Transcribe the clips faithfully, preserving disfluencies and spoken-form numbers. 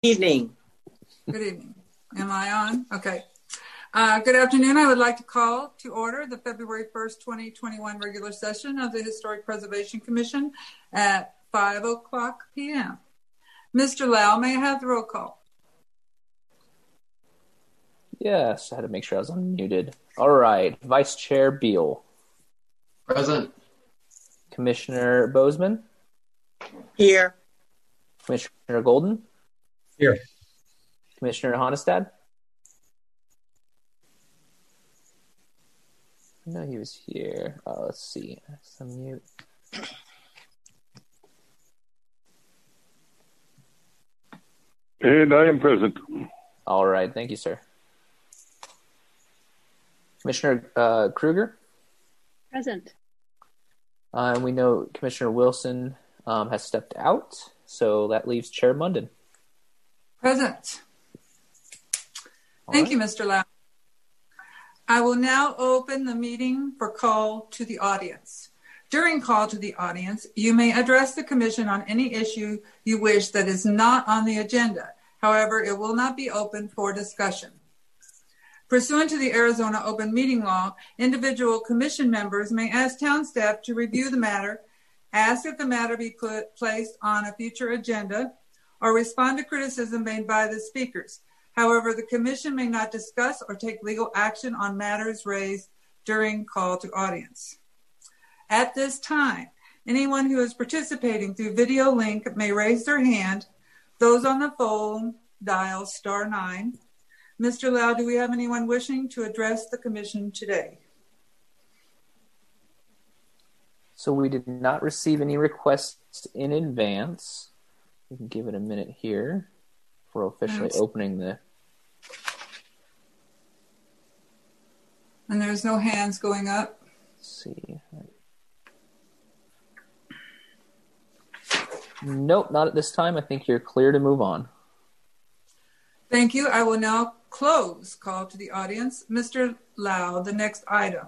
Evening. Good evening. Am I on? Okay. Uh, good afternoon. I would like to call to order the February first, twenty twenty-one regular session of the Historic Preservation Commission at five o'clock p m Mister Lau, may I have the roll call? Yes, I had to make sure I was unmuted. All right. Vice Chair Beal. Present. Commissioner Bozeman. Here. Commissioner Golden. Here. Commissioner Honestad. I know he was here. Uh, let's see. Some mute. And I am present. All right. Thank you, sir. Commissioner uh, Kruger. Present. Uh, and we know Commissioner Wilson um, has stepped out, so that leaves Chair Munden. Present. All Thank right. you, Mister Lau. I will now open the meeting for call to the audience. During call to the audience, you may address the commission on any issue you wish that is not on the agenda. However, it will not be open for discussion. Pursuant to the Arizona Open Meeting Law, individual commission members may ask town staff to review the matter, ask if the matter be put, placed on a future agenda, or respond to criticism made by the speakers. However, the commission may not discuss or take legal action on matters raised during call to audience. At this time, anyone who is participating through video link may raise their hand. Those on the phone, dial star nine. Mister Lau, do we have anyone wishing to address the commission today? So we did not receive any requests in advance. We can give it a minute here for officially Yes. opening the... And there's no hands going up. Let's see. Nope, not at this time. I think you're clear to move on. Thank you. I will now close call to the audience. Mister Lau, the next item.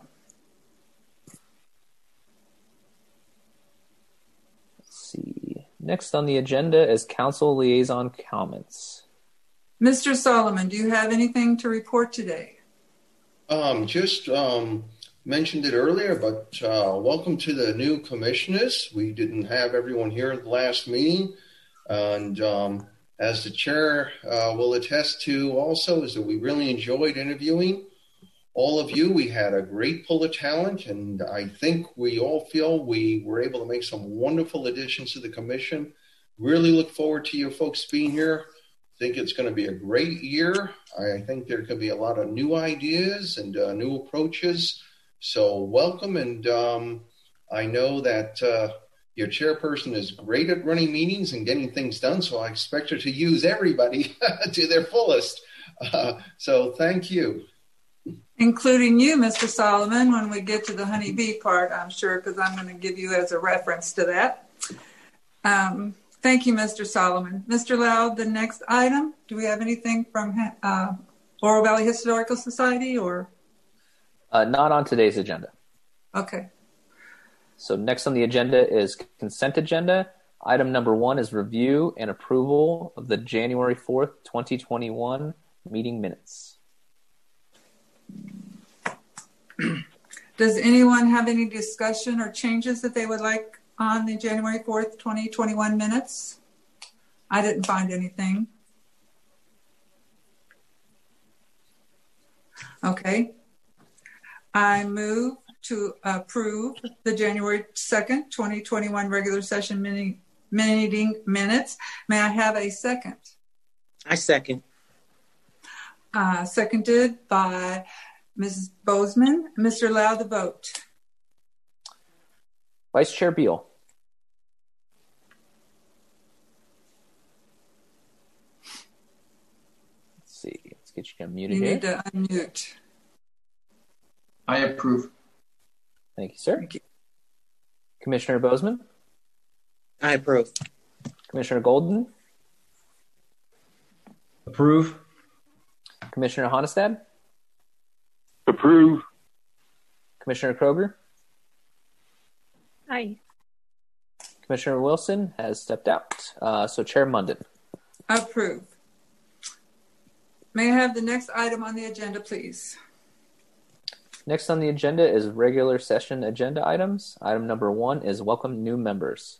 Let's see. Next on the agenda is council liaison comments. Mister Solomon, do you have anything to report today? Um, just um, mentioned it earlier, but uh, welcome to the new commissioners. We didn't have everyone here at the last meeting. And um, as the chair uh, will attest to also, is that we really enjoyed interviewing all of you. We had a great pool of talent, and I think we all feel we were able to make some wonderful additions to the commission. Really look forward to you folks being here. Think it's going to be a great year. I think there could be a lot of new ideas and uh, new approaches. So welcome. And um, I know that uh, your chairperson is great at running meetings and getting things done. So I expect her to use everybody to their fullest. Uh, so thank you. Including you, Mister Solomon, when we get to the honeybee part, I'm sure, because I'm going to give you as a reference to that. Um, Thank you, Mister Solomon. Mister Lau, the next item, do we have anything from uh, Oro Valley Historical Society or? Uh, not on today's agenda. Okay. So next on the agenda is consent agenda. Item number one is review and approval of the January fourth, twenty twenty-one meeting minutes. Does anyone have any discussion or changes that they would like on the January fourth, twenty twenty-one minutes? I didn't find anything. Okay. I move to approve the January second, twenty twenty-one regular session mini, meeting minutes. May I have a second? I second. Uh, seconded by Missus Bozeman. Mister Lau, the vote. Vice Chair Beal. Let's see. Let's get you unmuted You here. need to unmute. I approve. Thank you, sir. Thank you. Commissioner Bozeman. I approve. Commissioner Golden. Approve. Commissioner Honestad. Approve. Commissioner Kroger. Aye. Commissioner Wilson has stepped out. Uh, so Chair Munden. Approve. May I have the next item on the agenda, please? Next on the agenda is regular session agenda items. Item number one is welcome new members.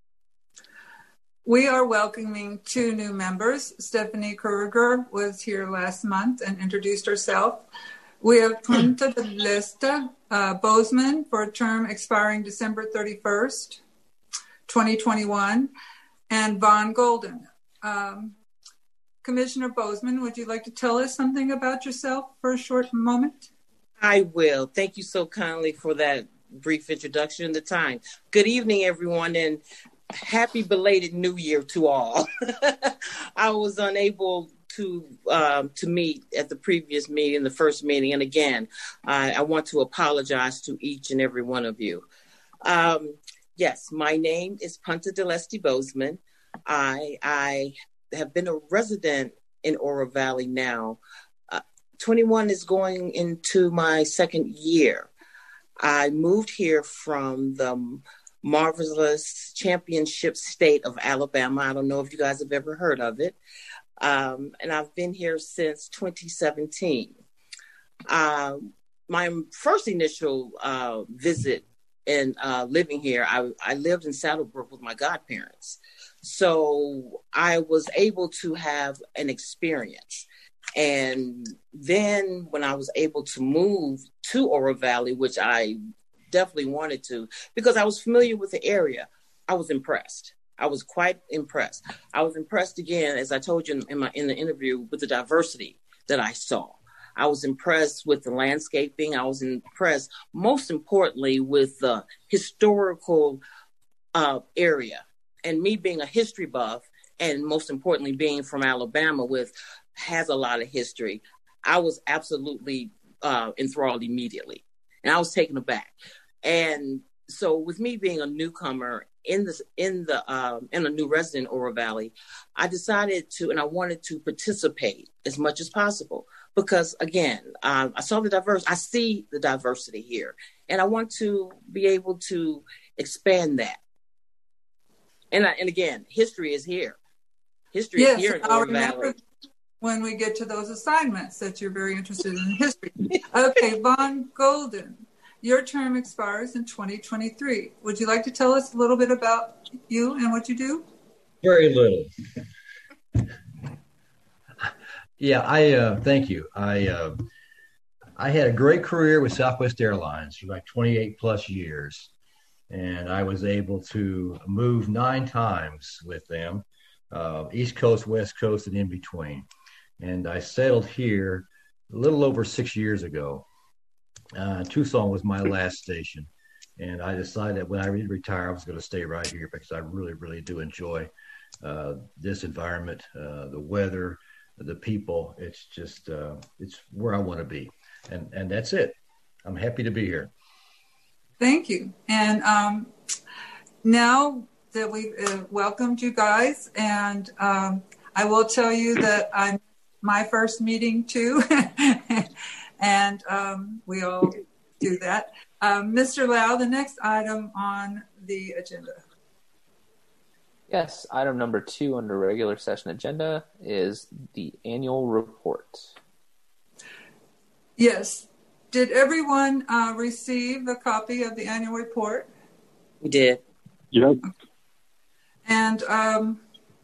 We are welcoming two new members. Stephanie Kruger was here last month and introduced herself. We have Punta de Lesta uh, Bozeman for a term expiring December thirty-first, twenty twenty-one, and Vaughn Golden. Um, Commissioner Bozeman, would you like to tell us something about yourself for a short moment? I will. Thank you so kindly for that brief introduction and the time. Good evening, everyone, and happy belated New Year to all. I was unable to um, to meet at the previous meeting, the first meeting, and again, I, I want to apologize to each and every one of you. Um, yes, my name is Punta de Lesta Bozeman. I I have been a resident in Oro Valley now. Uh, twenty-one is going into my second year. I moved here from the marvelous championship state of Alabama. I don't know if you guys have ever heard of it. Um, and I've been here since twenty seventeen. Uh, my first initial uh, visit and uh, living here, I, I lived in Saddlebrook with my godparents. So I was able to have an experience. And then when I was able to move to Oro Valley, which I definitely wanted to, because I was familiar with the area, I was impressed. I was quite impressed. I was impressed again, as I told you in my in the interview, with the diversity that I saw. I was impressed with the landscaping. I was impressed, most importantly, with the historical uh, area. And me being a history buff, and most importantly, being from Alabama, with has a lot of history, I was absolutely uh, enthralled immediately, and I was taken aback. And so, with me being a newcomer in this, in the, um, in a new resident in Oro Valley, I decided to, and I wanted to participate as much as possible because, again, um, I saw the diverse, I see the diversity here, and I want to be able to expand that. And I, and again, history is here. History yes, is here in I'll Oro remember Valley. When we get to those assignments that you're very interested in history. Okay, Vaughn Golden. Your term expires in twenty twenty-three. Would you like to tell us a little bit about you and what you do? Very little. Yeah, I uh, thank you. I uh, I had a great career with Southwest Airlines for like twenty-eight plus years, and I was able to move nine times with them, uh, East Coast, West Coast, and in between. And I settled here a little over six years ago. Uh, Tucson was my last station. And I decided that when I retire, I was going to stay right here because I really, really do enjoy uh, this environment, uh, the weather, the people. It's just, uh, it's where I want to be. And, and that's it. I'm happy to be here. Thank you. And um, now that we've uh, welcomed you guys, and um, I will tell you that I'm my first meeting too. And um, we all do that. Um, Mister Lau, the next item on the agenda. Yes, item number two under regular session agenda is the annual report. Yes. Did everyone uh, receive a copy of the annual report? We did. Yep. And um,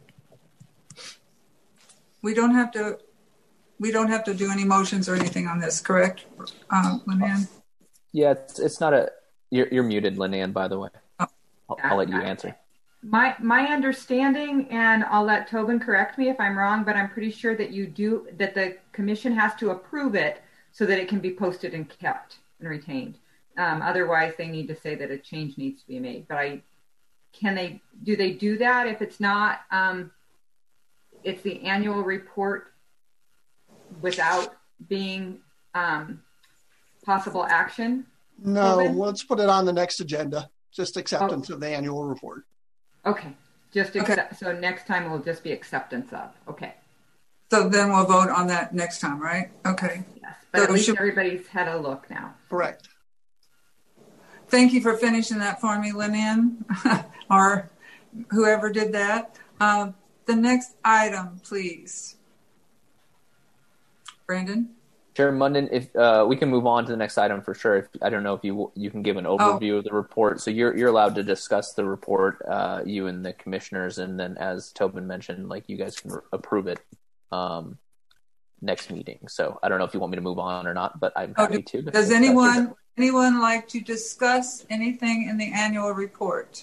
we don't have to. We don't have to do any motions or anything on this, correct, uh, Lynn? Yeah, it's, it's not a. You're, you're muted, Lynn, by the way. Oh. I'll, I'll let you answer. My my understanding, and I'll let Tobin correct me if I'm wrong, but I'm pretty sure that you do that the commission has to approve it so that it can be posted and kept and retained. Um, otherwise, they need to say that a change needs to be made. But I can they do they do that if it's not? Um, it's the annual report without being um, possible action? No, Tobin? let's put it on the next agenda. Just acceptance Oh. of the annual report. Okay, just Okay. accept, so next time it will just be acceptance of. Okay, So then we'll vote on that next time, right? Okay. yes, but So at least should- everybody's had a look now. Correct. Thank you for finishing that for me, Lynn, or whoever did that. Uh, the next item, please. Brandon? Chair Munden, if uh, we can move on to the next item for sure. If, I don't know if you you can give an overview oh. of the report. So you're you're allowed to discuss the report, uh, you and the commissioners, and then as Tobin mentioned, like you guys can re- approve it um, next meeting. So I don't know if you want me to move on or not, but I'm happy oh, to. Does anyone anyone like to discuss anything in the annual report?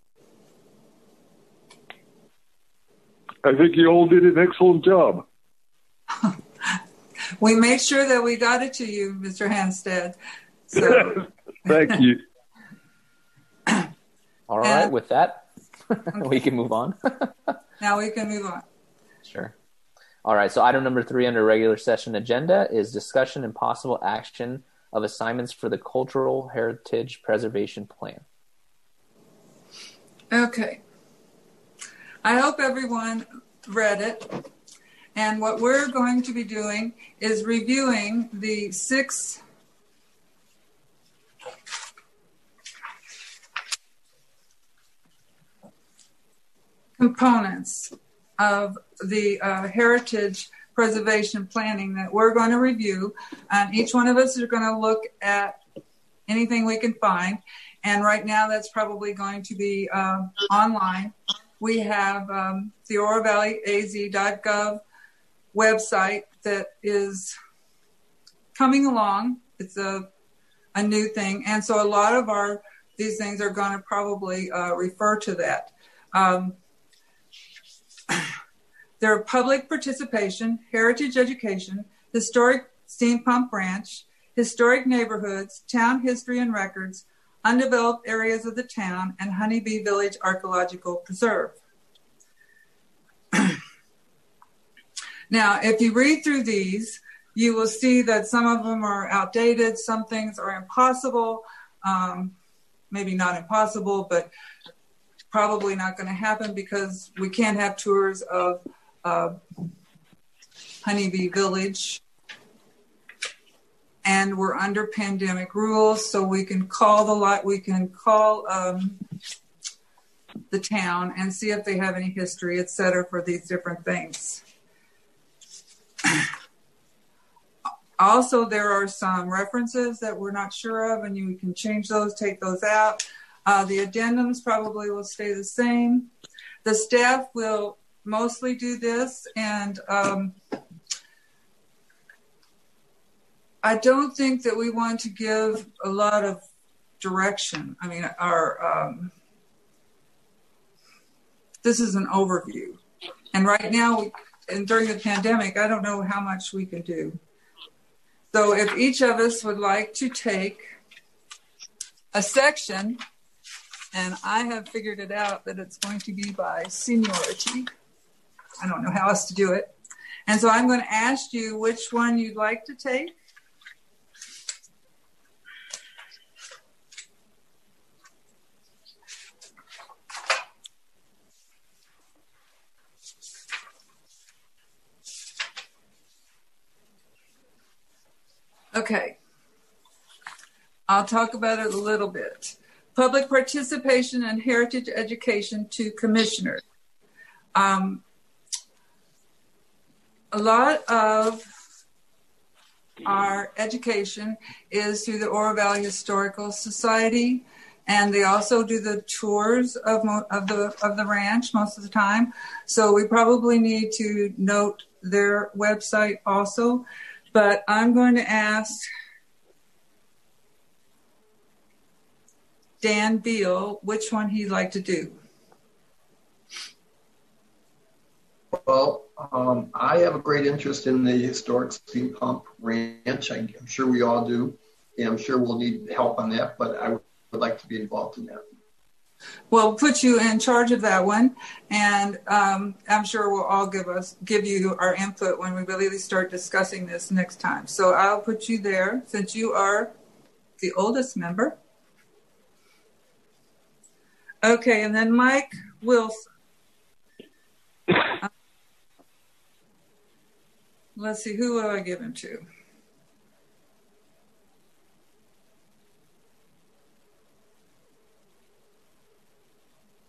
I think you all did an excellent job. We made sure that we got it to you, Mister Hanstead. So. Thank you. All right, and, with that, we can move on. Now we can move on. Sure. All right, so item number three under regular session agenda is discussion and possible action of assignments for the Cultural Heritage Preservation Plan. Okay. I hope everyone read it. And what we're going to be doing is reviewing the six components of the uh, heritage preservation planning that we're going to review. And each one of us is going to look at anything we can find. And right now that's probably going to be uh, online. We have um, the Oro Valley A Z dot gov website that is coming along. It's a a new thing, and so a lot of our these things are going to probably uh, refer to that. Um, there are public participation, heritage education, historic steam pump branch, historic neighborhoods, town history and records, undeveloped areas of the town, and Honeybee Village Archaeological Preserve. Now, if you read through these, you will see that some of them are outdated, some things are impossible, um, maybe not impossible, but probably not going to happen because we can't have tours of uh, Honeybee Village. And we're under pandemic rules, so we can call the lot, we can call um, the town and see if they have any history, et cetera, for these different things. Also, there are some references that we're not sure of, and you can change those, take those out. Uh, the addendums probably will stay the same. The staff will mostly do this, and um, I don't think that we want to give a lot of direction. I mean, our um, this is an overview, and right now, we, and during the pandemic, I don't know how much we can do. So if each of us would like to take a section, and I have figured it out that it's going to be by seniority. I don't know how else to do it. And so I'm going to ask you which one you'd like to take. Okay, I'll talk about it a little bit. Public participation in heritage education to commissioners. Um, a lot of our education is through the Oro Valley Historical Society, and they also do the tours of, mo- of the of the ranch most of the time. So we probably need to note their website also. But I'm going to ask Dan Beal which one he'd like to do. Well, um, I have a great interest in the historic steam pump ranch. I, I'm sure we all do. And I'm sure we'll need help on that, but I would like to be involved in that. Well, we'll put you in charge of that one, and um, I'm sure we'll all give us give you our input when we really start discussing this next time. So I'll put you there since you are the oldest member. Okay, and then Mike Wilson. Uh, let's see, who will I give him to?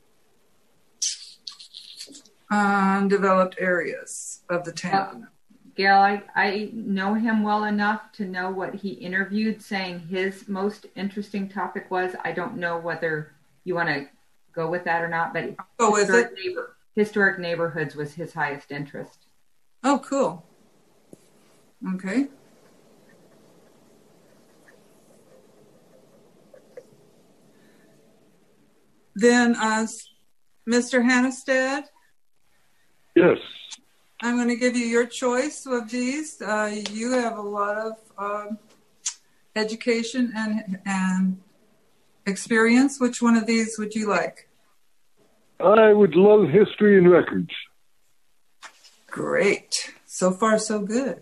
Undeveloped areas of the town. Gail, I, I know him well enough to know what he interviewed, saying his most interesting topic was. I don't know whether you want to go with that or not, but oh, is it? Neighbor, historic neighborhoods was his highest interest. Oh, cool. Okay. Then, uh, Mister Hannestad? Yes. I'm going to give you your choice of these. Uh, you have a lot of uh, education and and experience. Which one of these would you like? I would love history and records. Great. So far, so good.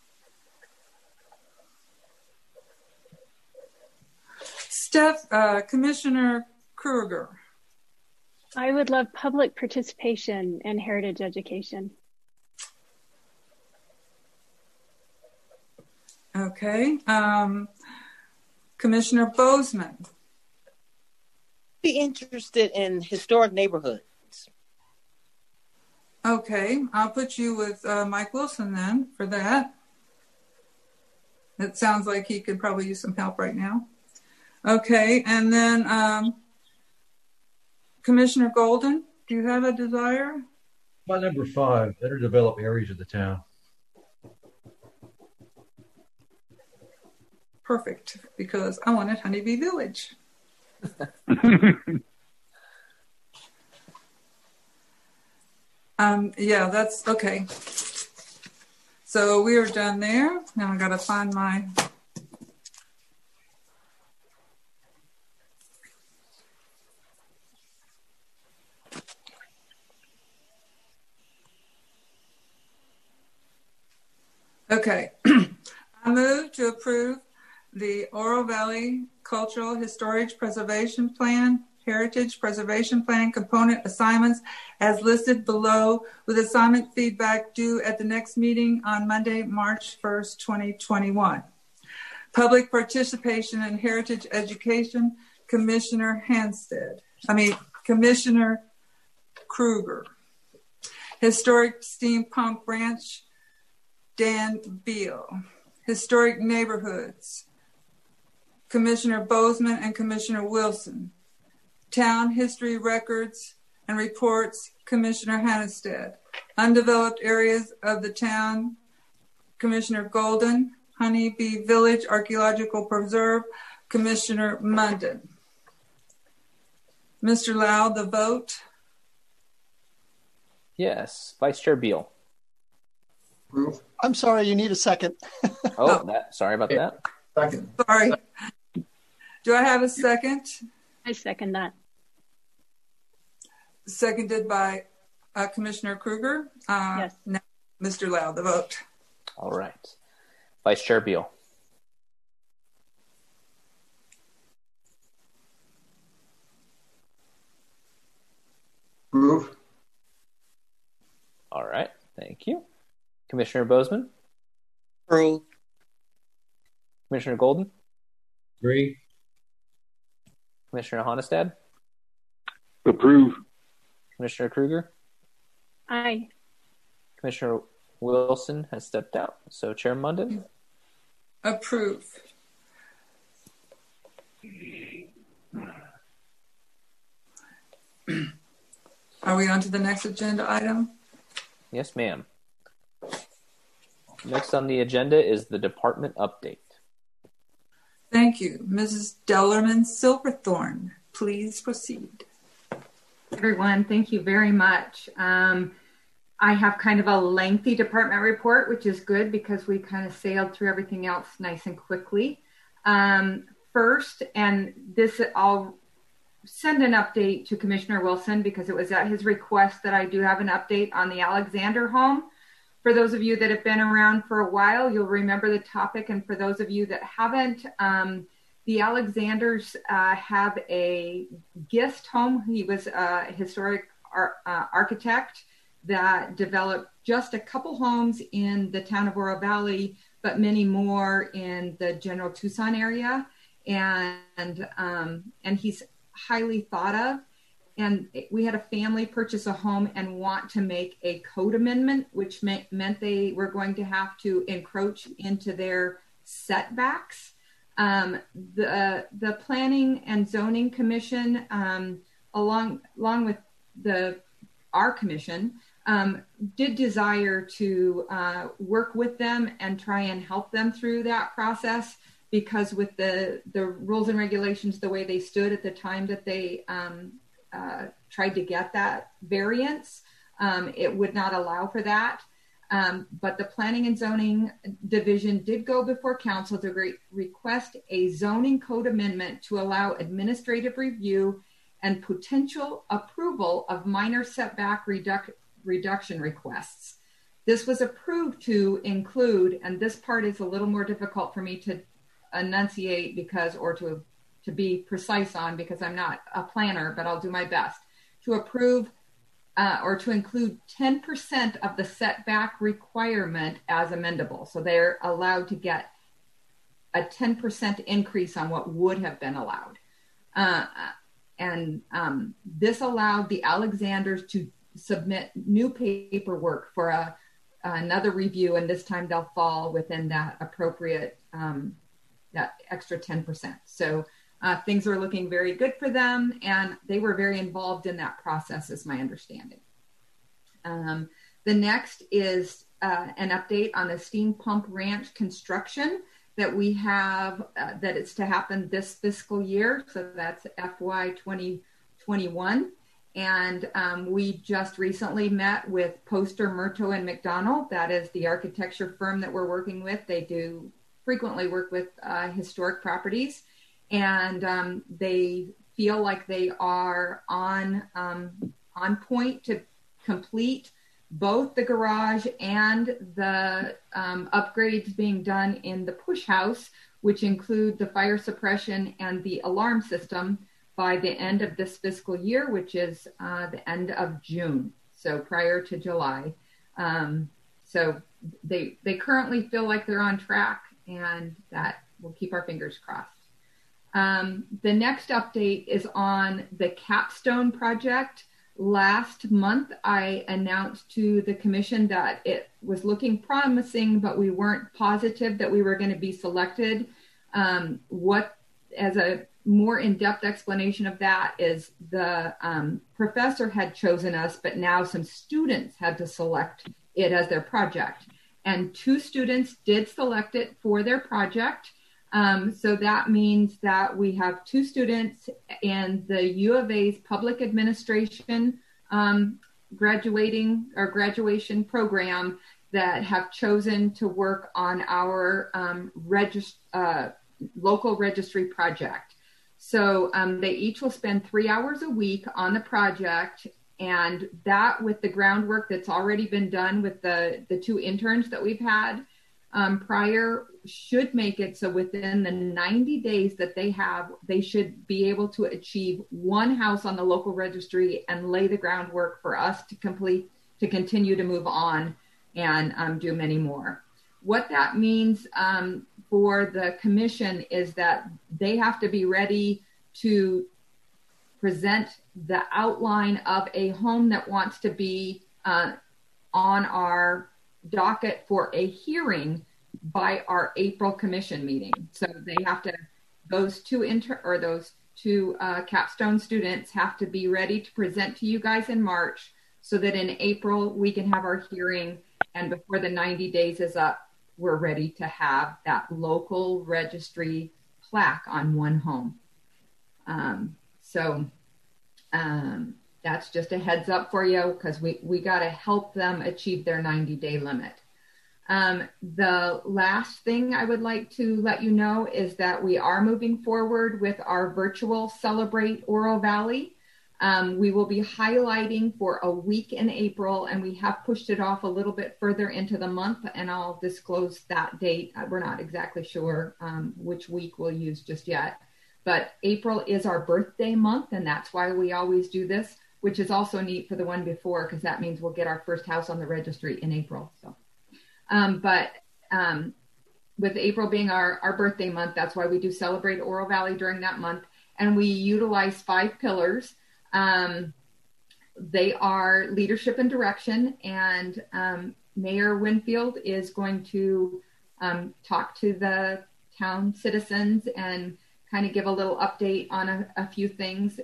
Steph, uh, Commissioner Kruger. I would love public participation in heritage education. Okay. Um, Commissioner Bozeman. Be interested in historic neighborhoods. Okay. I'll put you with uh, Mike Wilson then for that. It sounds like he could probably use some help right now. Okay. And then um, Commissioner Golden, do you have a desire? My number five, better develop areas of the town. Perfect, because I wanted Honeybee Village. um, yeah, that's okay. So we are done there. Now I got to find my. Okay. I move to approve the Oro Valley Cultural Historic Preservation Plan, Heritage Preservation Plan component assignments as listed below, with assignment feedback due at the next meeting on Monday, March first, twenty twenty-one. Public participation in heritage education, Commissioner Hannestad. I mean, Commissioner Kruger. Historic Steam Pump Ranch, Dan Beal. Historic Neighborhoods, Commissioner Bozeman and Commissioner Wilson. Town History Records and Reports, Commissioner Hannestad. Undeveloped Areas of the Town, Commissioner Golden. Honeybee Village Archaeological Preserve, Commissioner Munden. Mister Lau, the vote? Yes. Vice Chair Beal. Approve. I'm sorry, you need a second. Oh, that, sorry about that. Second. Sorry. Do I have a second? I second that. Seconded by uh, Commissioner Kruger. Uh, yes. Now, Mister Lau, the vote. All right. Vice Chair Beal. Approve. All right. Thank you. Commissioner Bozeman? Approve. Commissioner Golden? Agree. Commissioner Hannestad? Approve. Commissioner Kruger? Aye. Commissioner Wilson has stepped out. So Chair Munden? Approve. Are we on to the next agenda item? Yes, ma'am. Next on the agenda is the department update. Thank you. Missus Dellerman Silverthorne, please proceed. Everyone, thank you very much. Um, I have kind of a lengthy department report, which is good because we kind of sailed through everything else nice and quickly. Um, first, and this I'll send an update to Commissioner Wilson because it was at his request that I do have an update on the Alexander home. For those of you that have been around for a while, you'll remember the topic. And for those of you that haven't, um, the Alexanders uh, have a Gist home. He was a historic ar- uh, architect that developed just a couple homes in the town of Oro Valley, but many more in the general Tucson area. And, um, and he's highly thought of. and we had a family purchase a home and want to make a code amendment, which meant, meant they were going to have to encroach into their setbacks. Um, the the Planning and Zoning Commission, um, along along with the our commission, um, did desire to uh, work with them and try and help them through that process, because with the the rules and regulations the way they stood at the time that they um, uh, tried to get that variance, um, it would not allow for that. Um, but the Planning and Zoning Division did go before council to re- request a zoning code amendment to allow administrative review and potential approval of minor setback reduc- reduction requests. This was approved to include, and this part is a little more difficult for me to enunciate because, or to, to be precise on, because I'm not a planner, but I'll do my best, to approve Uh, or to include ten percent of the setback requirement as amendable. So they're allowed to get a ten percent increase on what would have been allowed. Uh, and um, this allowed the Alexanders to submit new paperwork for a, another review, and this time they'll fall within that appropriate, um, that extra ten percent. So Uh, things are looking very good for them, and they were very involved in that process, is my understanding. Um, the next is uh, an update on the Steam Pump Ranch construction that we have, uh, that it's to happen this fiscal year. So that's F Y twenty twenty-one. And um, we just recently met with Poster, Murto, and McDonald. That is the architecture firm that we're working with. They do frequently work with uh, historic properties. And um, they feel like they are on um, on point to complete both the garage and the um, upgrades being done in the push house, which include the fire suppression and the alarm system, by the end of this fiscal year, which is uh, the end of June, so prior to July. Um, so they they currently feel like they're on track, and that we'll keep our fingers crossed. Um, the next update is on the capstone project. Last month, I announced to the commission that it was looking promising, but we weren't positive that we were going to be selected. Um, what, as a more in-depth explanation of that, is the um, professor had chosen us, but now some students had to select it as their project. And two students did select it for their project. Um, so that means that we have two students in the U of A's public administration um, graduating or graduation program that have chosen to work on our um, regist- uh, local registry project. So um, they each will spend three hours a week on the project, and that, with the groundwork that's already been done with the, the two interns that we've had um, prior, should make it so within the ninety days that they have, they should be able to achieve one house on the local registry and lay the groundwork for us to complete, to continue to move on and um, do many more. What that means um, for the commission is that they have to be ready to present the outline of a home that wants to be uh, on our docket for a hearing by our April commission meeting. So they have to, those two inter or those two uh, capstone students have to be ready to present to you guys in March, so that in April we can have our hearing, and before the ninety days is up, we're ready to have that local registry plaque on one home. Um, so um, that's just a heads up for you, because we, we got to help them achieve their ninety day limit. Um, the last thing I would like to let you know is that we are moving forward with our virtual Celebrate Oro Valley. Um, we will be highlighting for a week in April, and we have pushed it off a little bit further into the month, and I'll disclose that date. We're not exactly sure um, which week we'll use just yet, but April is our birthday month, and that's why we always do this, which is also neat for the one before, because that means we'll get our first house on the registry in April. So, um, but um, with April being our, our birthday month, that's why we do Celebrate Oro Valley during that month, and we utilize five pillars. Um, they are leadership and direction, and um, Mayor Winfield is going to um, talk to the town citizens and kind of give a little update on a, a few things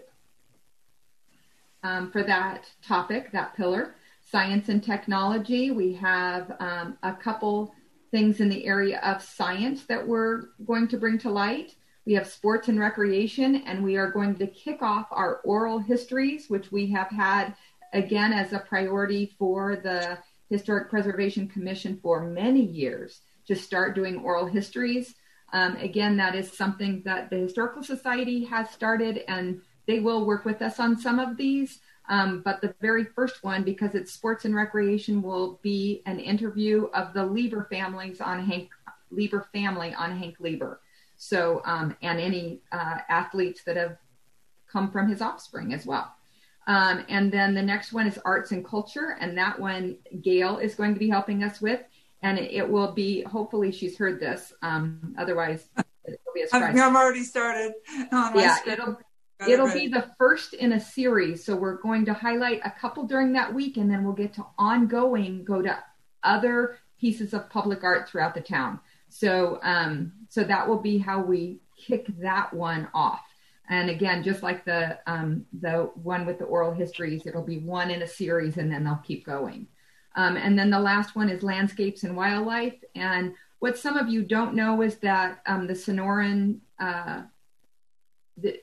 um, for that topic, that pillar. Science and technology, we have um, a couple things in the area of science that we're going to bring to light. We have sports and recreation, and we are going to kick off our oral histories, which we have had, again, as a priority for the Historic Preservation Commission for many years, to start doing oral histories. Um, again, that is something that the Historical Society has started, and they will work with us on some of these. Um, but the very first one, because it's sports and recreation, will be an interview of the Lieber families on Hank Lieber family on Hank Lieber. So, um, and any uh, athletes that have come from his offspring as well. Um, and then the next one is arts and culture, and that one Gail is going to be helping us with, and it, it will be, hopefully she's heard this, um, otherwise it'll be a surprise. I'm already started on my yeah, screen. it'll It'll be the first in a series. So we're going to highlight a couple during that week, and then we'll get to ongoing, go to other pieces of public art throughout the town. So, um, so that will be how we kick that one off. And again, just like the, um, the one with the oral histories, it'll be one in a series, and then they'll keep going. Um, and then the last one is landscapes and wildlife. And what some of you don't know is that um, the Sonoran, uh, the,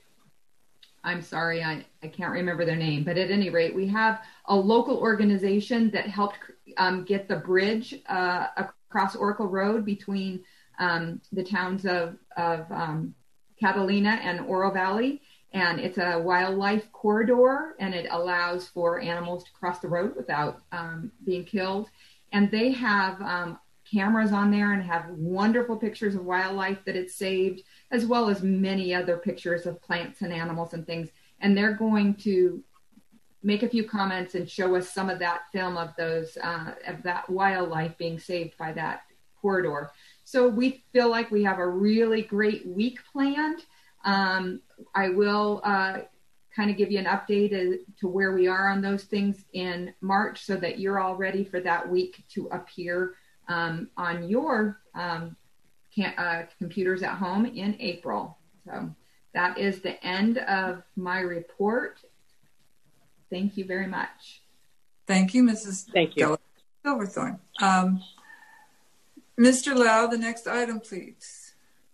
I'm sorry, I, I can't remember their name, but at any rate, we have a local organization that helped um, get the bridge uh, across Oracle Road between um, the towns of, of um, Catalina and Oro Valley. And it's a wildlife corridor, and it allows for animals to cross the road without um, being killed. And they have um, cameras on there and have wonderful pictures of wildlife that it's saved, as well as many other pictures of plants and animals and things. And they're going to make a few comments and show us some of that film of those, uh, of that wildlife being saved by that corridor. So we feel like we have a really great week planned. Um, I will uh, kind of give you an update as to where we are on those things in March, so that you're all ready for that week to appear um, on your um, can, uh, computers at home in April. So that is the end of my report. Thank you very much. Thank you, Missus Thank you. Silverthorne. Um, Mister Lau, the next item, please.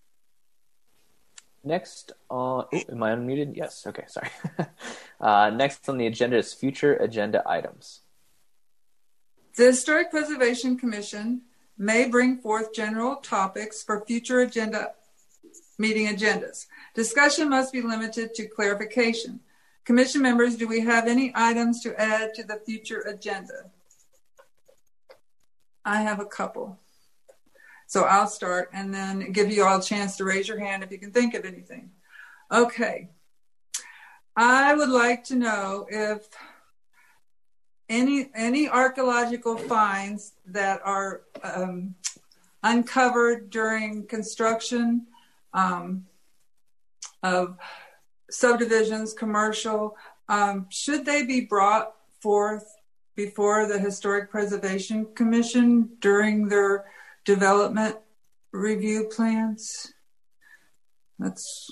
Next, uh, ooh, am I unmuted? Yes. Okay, sorry. uh, next on the agenda is future agenda items. The Historic Preservation Commission may bring forth general topics for future agenda meeting agendas. Discussion must be limited to clarification. Commission members, do we have any items to add to the future agenda? I have a couple. So I'll start and then give you all a chance to raise your hand if you can think of anything. Okay. I would like to know if any any archaeological finds that are um, uncovered during construction um, of subdivisions, commercial, um, should they be brought forth before the Historic Preservation Commission during their development review plans? That's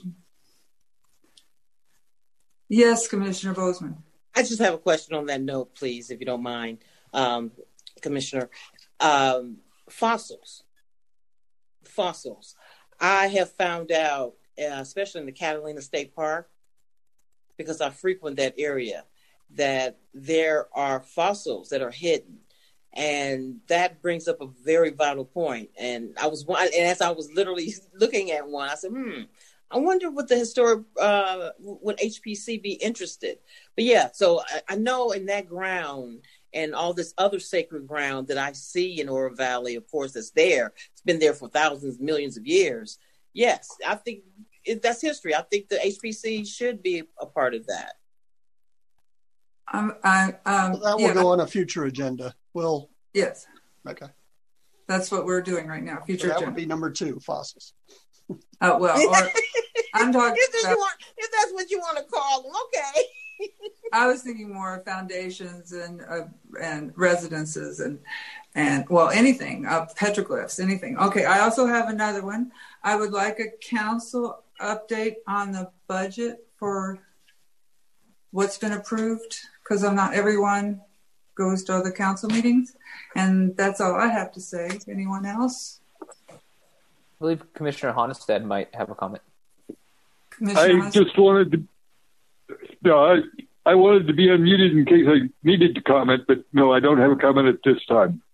yes, Commissioner Bozeman. I just have a question on that note, please, if you don't mind, um, Commissioner. Um, fossils, fossils. I have found out, uh, especially in the Catalina State Park, because I frequent that area, that there are fossils that are hidden. And that brings up a very vital point. And I was, and as I was literally looking at one, I said, hmm, I wonder what the historic, uh, would H P C be interested? But yeah, so I, I know in that ground and all this other sacred ground that I see in Oro Valley, of course, that's there. It's been there for thousands, millions of years. Yes, I think it, that's history. I think the H P C should be a part of that. Um, I, um, well, that will yeah. go on a future agenda. We'll yes. Okay. That's what we're doing right now. Future so that agenda. would be number two, fossils. Oh well, or, I'm talking. If, about, want, if that's what you want to call them, okay. I was thinking more of foundations and uh, and residences and and well anything, uh, petroglyphs, anything. Okay, I also have another one. I would like a council update on the budget for what's been approved, because I'm not everyone goes to other council meetings, and that's all I have to say. Anyone else? I believe Commissioner Honested might have a comment. I just wanted to, no, I, I wanted to be unmuted in case I needed to comment, but no, I don't have a comment at this time.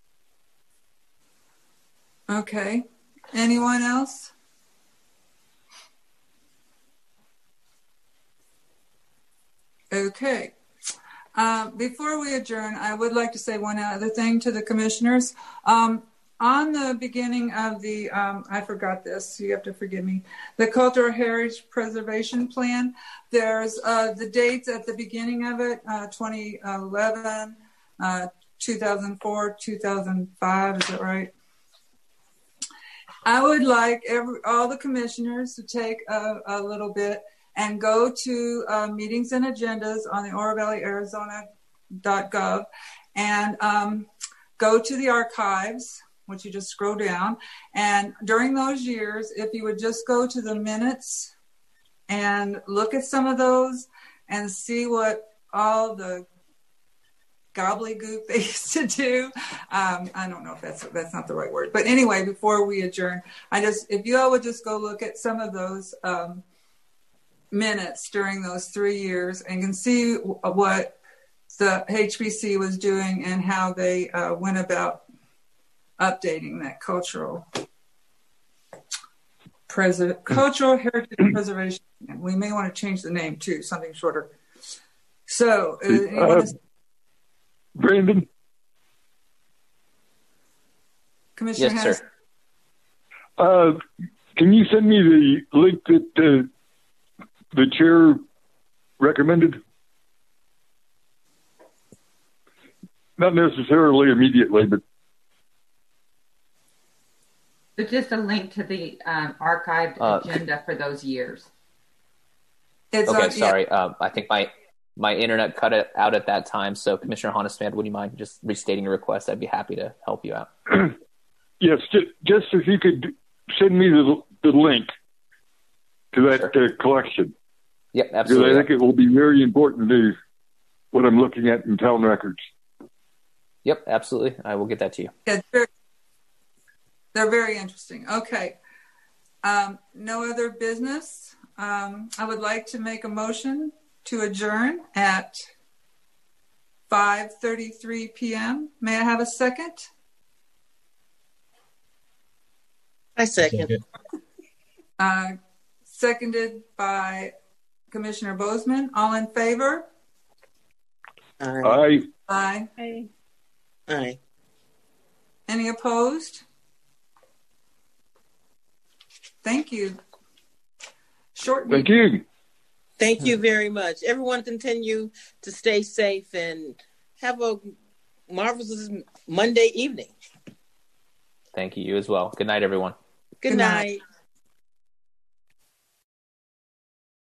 Okay. Anyone else? Okay. Um, before we adjourn, I would like to say one other thing to the commissioners. Um, on the beginning of the, um, I forgot this, you have to forgive me, the Cultural Heritage Preservation Plan, there's uh, the dates at the beginning of it, uh, twenty eleven, uh, two thousand four, two thousand five, is that right? I would like every, all the commissioners to take a, a little bit and go to uh, meetings and agendas on the Oro Valley Arizona dot gov and um, go to the archives, which you just scroll down. And during those years, if you would just go to the minutes and look at some of those and see what all the gobbledygook they used to do. Um, I don't know if that's that's not the right word. But anyway, before we adjourn, I just, if you all would just go look at some of those um, minutes during those three years and can see what the H B C was doing and how they uh, went about updating that cultural pres- cultural heritage preservation. We may want to change the name too, something shorter. So, uh, anyone uh, Brandon? Commissioner yes, Hess? sir. Uh, can you send me the link that uh, the chair recommended? Not necessarily immediately, but But just a link to the um, archived Uh, agenda for those years. It's Okay, on- sorry. yeah. Um, I think my my internet cut it out at that time. So, Commissioner Honested, would you mind just restating your request? I'd be happy to help you out. yes, just, just if you could send me the, the link to that Sure. uh, collection. Yep, Because absolutely. I think it will be very important to what I'm looking at in town records. Yep, absolutely. I will get that to you. Yeah, they're, they're very interesting. Okay. Um, no other business. Um, I would like to make a motion to adjourn at five thirty-three p.m. May I have a second? I second. Uh, seconded by Commissioner Bozeman. All in favor? Aye. I Aye. I Aye. Any opposed? Thank you. Short thank meeting. you. Thank you very much. Everyone continue to stay safe and have a marvelous Monday evening. Thank you. You as well. Good night, everyone. Good, Good night. night.